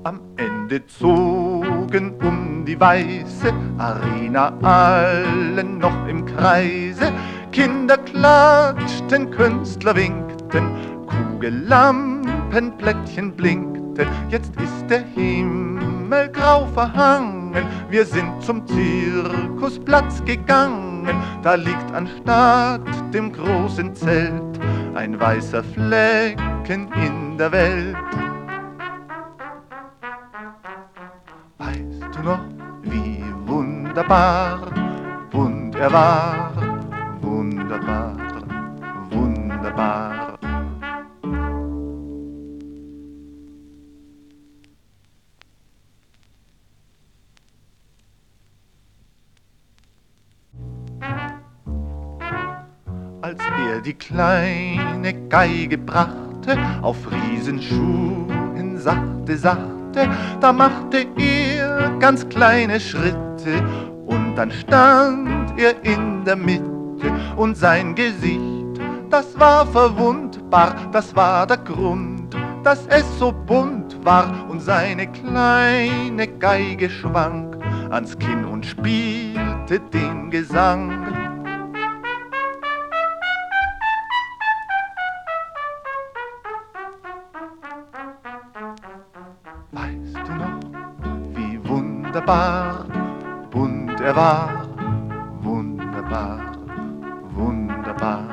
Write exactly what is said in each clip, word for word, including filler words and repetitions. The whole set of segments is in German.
Am Ende zogen um die weiße Arena allen noch im Kreise. Kinder klatschten, Künstler winkten, Kugellampen, Plättchen blinkten. Jetzt ist der Himmel grau verhangen, wir sind zum Zirkusplatz gegangen. Da liegt anstatt dem großen Zelt ein weißer Flecken in der Welt. Weißt du noch, wie wunderbar bunt er war? Wunderbar, wunderbar. Als er die kleine Geige brachte, auf Riesenschuhen sachte, sachte, da machte er ganz kleine Schritte und dann stand er in der Mitte und sein Gesicht, das war verwundbar, das war der Grund, dass es so bunt war und seine kleine Geige schwang ans Kinn und spielte den Gesang. Weißt du noch, wie wunderbar bunt er war? Wunderbar, wunderbar.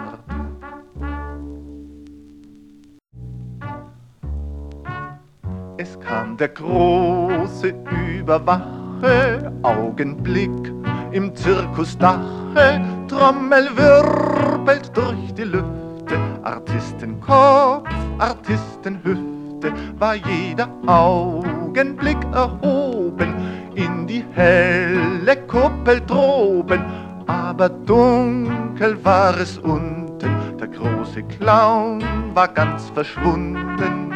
Es kam der große Überwache Augenblick im Zirkusdache, Trommel wirbelt durch die Lüfte, Artistenkopf, Artistenhüfte, war jeder Augenblick erhoben in die helle Kuppel droben, aber dunkel war es unten, der große Clown war ganz verschwunden.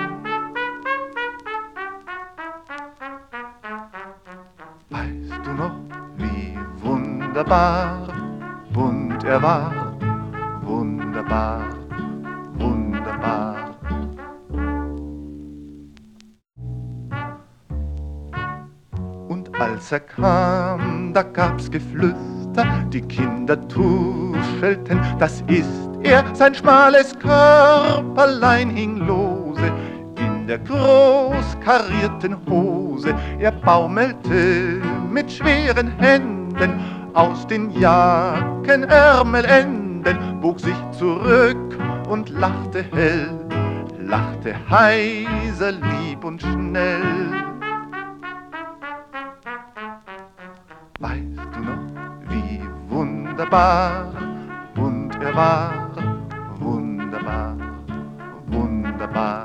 Weißt du noch, wie wunderbar bunt er war? Wunderbar, wunderbar. Und als er kam, da gab's Geflüster, die Kinder tuschelten, das ist er, sein schmales Körperlein hing lose in der groß karierten Hose. Er baumelte mit schweren Händen aus den Jackenärmelenden, bog sich zurück und lachte hell, lachte heiser, lieb und schnell. Weißt du noch, wie wunderbar bunt er war? Wunderbar, wunderbar.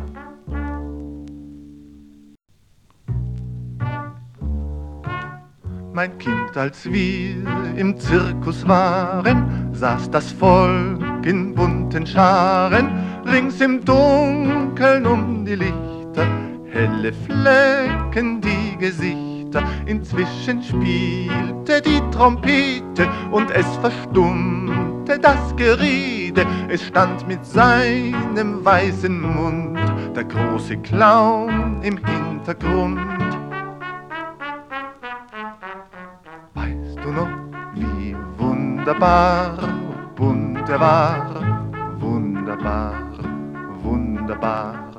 Mein Kind, als wir im Zirkus waren, saß das Volk in bunten Scharen, rings im Dunkeln um die Lichter, helle Flecken die Gesichter. Inzwischen spielte die Trompete und es verstummte das Gerede. Es stand mit seinem weißen Mund der große Clown im Hintergrund. Weißt du noch, wie wunderbar bunt er war? Wunderbar, wunderbar.